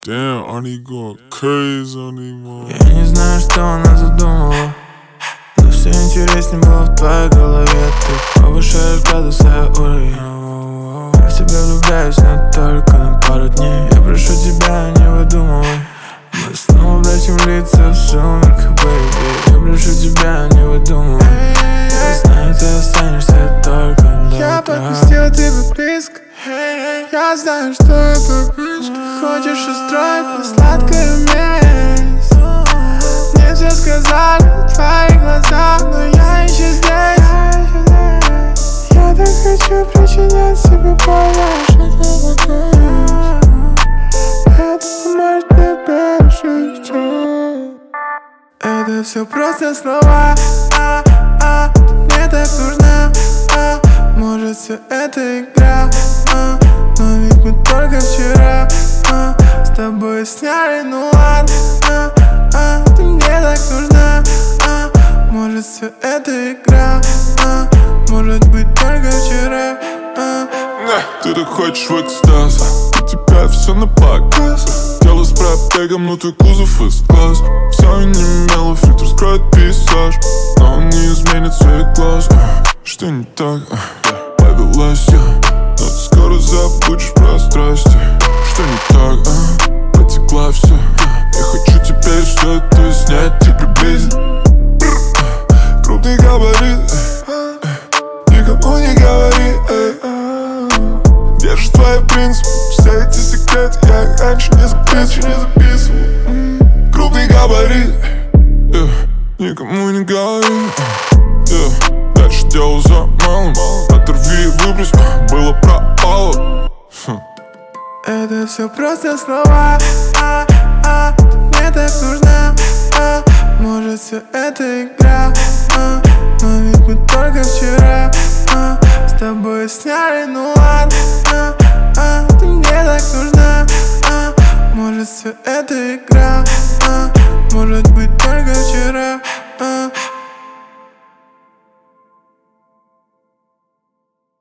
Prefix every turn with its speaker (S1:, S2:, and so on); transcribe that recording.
S1: Damn, Arnie going crazy on these motherfuckers.
S2: Я не знаю, что она задумала, но все интереснее было в твоей голове. Ты повышаешь градус, уровень. Я в тебя влюбляюсь, но только на пару дней. Я прошу тебя, не выдумывай. Мы снова влетим лица в сумерках, бэйби. Я прошу тебя, не выдумывай. Я знаю, ты останешься только до
S3: Я
S2: утра.
S3: подпустил тебя близко. Я знаю, что это близко. Хочешь устроить мне сладкую месть. Мне все сказали в твоих глазах, но я еще здесь. Я так хочу причинять себе больно, что это поможет мне пережить. Это все просто слова, ты мне так нужна. Может, все это игра, но ведь мы только вчера с тобой сняли, ну ладно, ты мне так нужна. Может, все это игра, может быть, только вчера.
S1: Ты так хочешь в экстаз, у тебя все на показ. Дело с пробегом, но твой кузов из глаз. Все и не имело, фильтр скроет пейзаж, но он не изменит своих глаз. Что не так? Повелась я, но ты скоро забудешь про страсти. Что не так? Потекла все. Я хочу теперь все это снять и приблизить. Крупный габарит, никому не говори. Держишь твои принципы, все эти секреты я их раньше не записывал. Крупный габарит, никому не говори. Дальше дело за малым, оторви и выбрось, было пропало.
S3: Это все просто слова, ты мне так нужна. Может, все это игра, но ведь мы только вчера с тобой сняли, ну ладно,